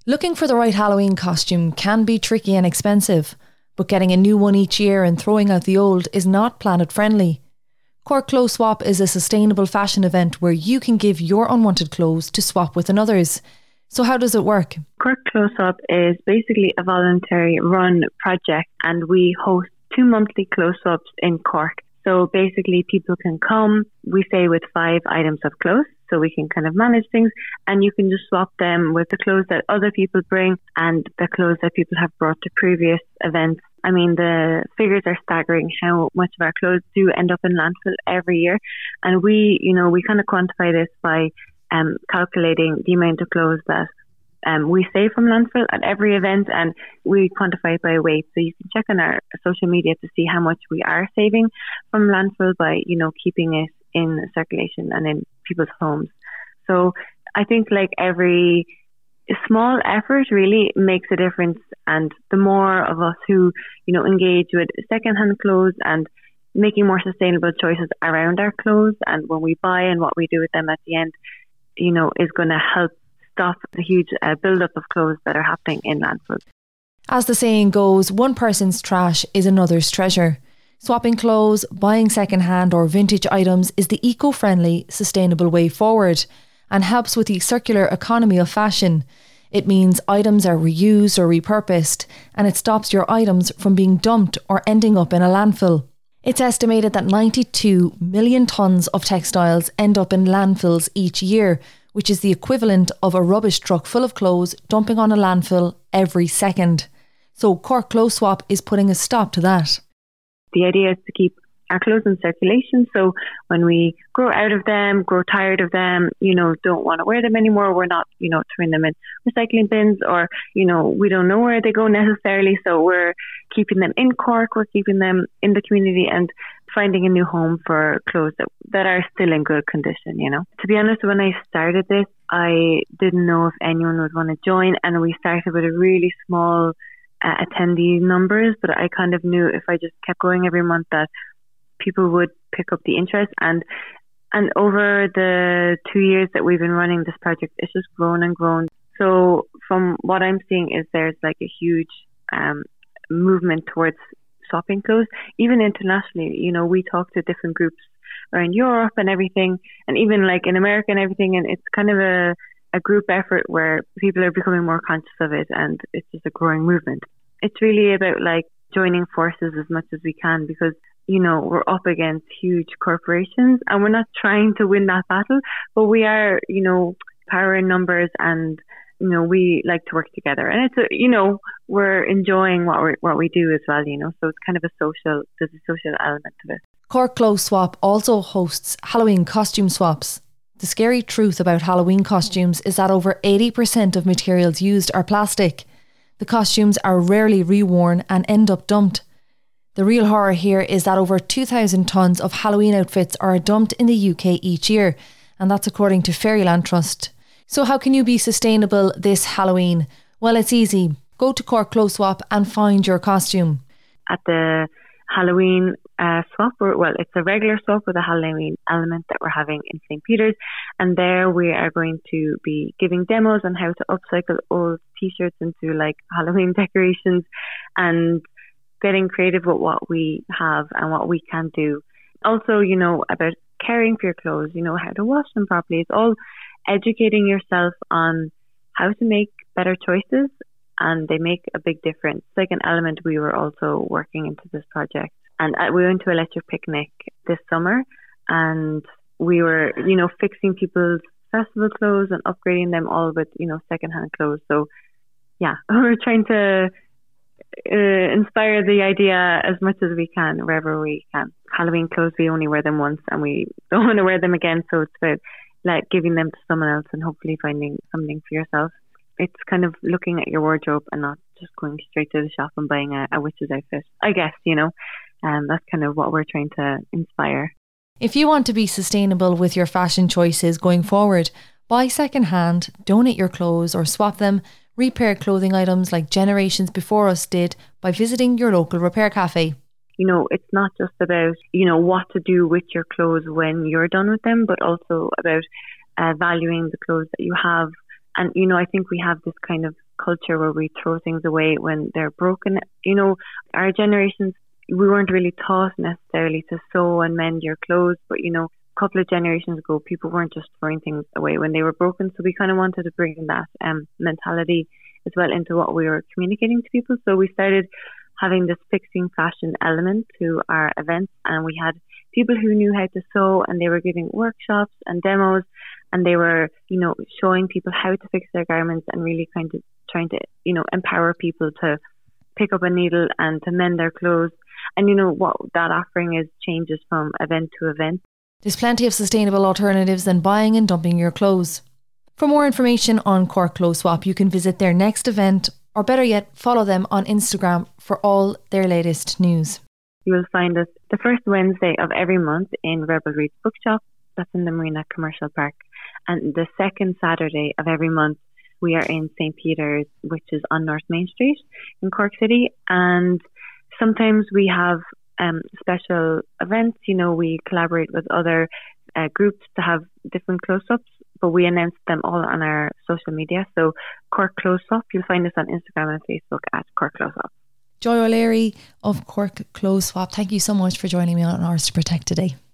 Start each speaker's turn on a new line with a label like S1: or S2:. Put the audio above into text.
S1: Looking for the right Halloween costume can be tricky and expensive, but getting a new one each year and throwing out the old is not planet friendly. Cork Clothes Swap is a sustainable fashion event where you can give your unwanted clothes to swap with another's. So how does it work?
S2: Cork Clothes Swap is basically a voluntary run project, and we host 2 monthly clothes swaps in Cork. So basically people can come, we say with 5 items of clothes, so we can kind of manage things, and you can just swap them with the clothes that other people bring and the clothes that people have brought to previous events. I mean, the figures are staggering how much of our clothes do end up in landfill every year. And we kind of quantify this by calculating the amount of clothes that we save from landfill at every event, and we quantify it by weight. So you can check on our social media to see how much we are saving from landfill by, keeping it in circulation and in people's homes. So I think like every small effort really makes a difference, and the more of us who, engage with secondhand clothes and making more sustainable choices around our clothes and when we buy and what we do with them at the end, is going to help stop the huge build-up of clothes that are happening in landfills.
S1: As the saying goes, one person's trash is another's treasure. Swapping clothes, buying second-hand or vintage items is the eco-friendly, sustainable way forward and helps with the circular economy of fashion. It means items are reused or repurposed, and it stops your items from being dumped or ending up in a landfill. It's estimated that 92 million tonnes of textiles end up in landfills each year, which is the equivalent of a rubbish truck full of clothes dumping on a landfill every second. So Cork Clothes Swap is putting a stop to that.
S2: The idea is to keep our clothes in circulation, so when we grow out of them, grow tired of them, don't want to wear them anymore, we're not, throwing them in recycling bins, or, we don't know where they go necessarily, so we're keeping them in Cork, we're keeping them in the community and finding a new home for clothes that are still in good condition, To be honest, when I started this, I didn't know if anyone would want to join, and we started with a really small attendee numbers, but I kind of knew if I just kept going every month that people would pick up the interest, and over the 2 years that we've been running this project, it's just grown and grown. So from what I'm seeing is there's like a huge movement towards swapping clothes, even internationally. We talk to different groups around Europe and everything, and even like in America and everything, and it's kind of a group effort where people are becoming more conscious of it, and it's just a growing movement. It's really about like joining forces as much as we can, because we're up against huge corporations and we're not trying to win that battle, but we are, power in numbers, and, we like to work together, and it's, we're enjoying what we do as well, so it's kind of there's a social element to it.
S1: Cork Clothes Swap also hosts Halloween costume swaps. The scary truth about Halloween costumes is that over 80% of materials used are plastic. The costumes are rarely reworn and end up dumped. The real horror here is that over 2,000 tonnes of Halloween outfits are dumped in the UK each year, and that's according to Fairyland Trust. So how can you be sustainable this Halloween? Well, it's easy. Go to Cork Clothes Swap and find your costume.
S2: At the Halloween swap, it's a regular swap with a Halloween element that we're having in St. Peter's, and there we are going to be giving demos on how to upcycle old t-shirts into like Halloween decorations, and getting creative with what we have and what we can do. Also, about caring for your clothes, how to wash them properly. It's all educating yourself on how to make better choices, and they make a big difference. It's like an element we were also working into this project. And we went to Electric Picnic this summer, and we were, fixing people's festival clothes and upgrading them all with, secondhand clothes. So yeah, we're trying to inspire the idea as much as we can, wherever we can. Halloween clothes, we only wear them once and we don't want to wear them again, so it's about like giving them to someone else and hopefully finding something for yourself. It's kind of looking at your wardrobe and not just going straight to the shop and buying a witch's outfit, I guess, that's kind of what we're trying to inspire.
S1: If you want to be sustainable with your fashion choices going forward, buy second hand, donate your clothes or swap them, repair clothing items like generations before us did by visiting your local repair cafe.
S2: It's not just about, what to do with your clothes when you're done with them, but also about valuing the clothes that you have. And, I think we have this kind of culture where we throw things away when they're broken. You know, our generations, we weren't really taught necessarily to sew and mend your clothes, but you know, a couple of generations ago, people weren't just throwing things away when they were broken. So we kind of wanted to bring that mentality as well into what we were communicating to people. So we started having this fixing fashion element to our events, and we had people who knew how to sew, and they were giving workshops and demos, and they were, you know, showing people how to fix their garments and really kind of trying to, you know, empower people to pick up a needle and to mend their clothes. And you know what that offering is changes from event to event.
S1: There's plenty of sustainable alternatives than buying and dumping your clothes. For more information on Cork Clothes Swap, you can visit their next event, or better yet, follow them on Instagram for all their latest news.
S2: You will find us the first Wednesday of every month in Rebel Reads Bookshop, that's in the Marina Commercial Park, and the second Saturday of every month we are in St. Peter's, which is on North Main Street in Cork City. And sometimes we have special events. You know, we collaborate with other groups to have different close-ups, but we announce them all on our social media. So Cork Clothes Swap, you'll find us on Instagram and Facebook at Cork Clothes Swap.
S1: Joy O'Leary of Cork Clothes Swap, thank you so much for joining me on Ours to Protect today.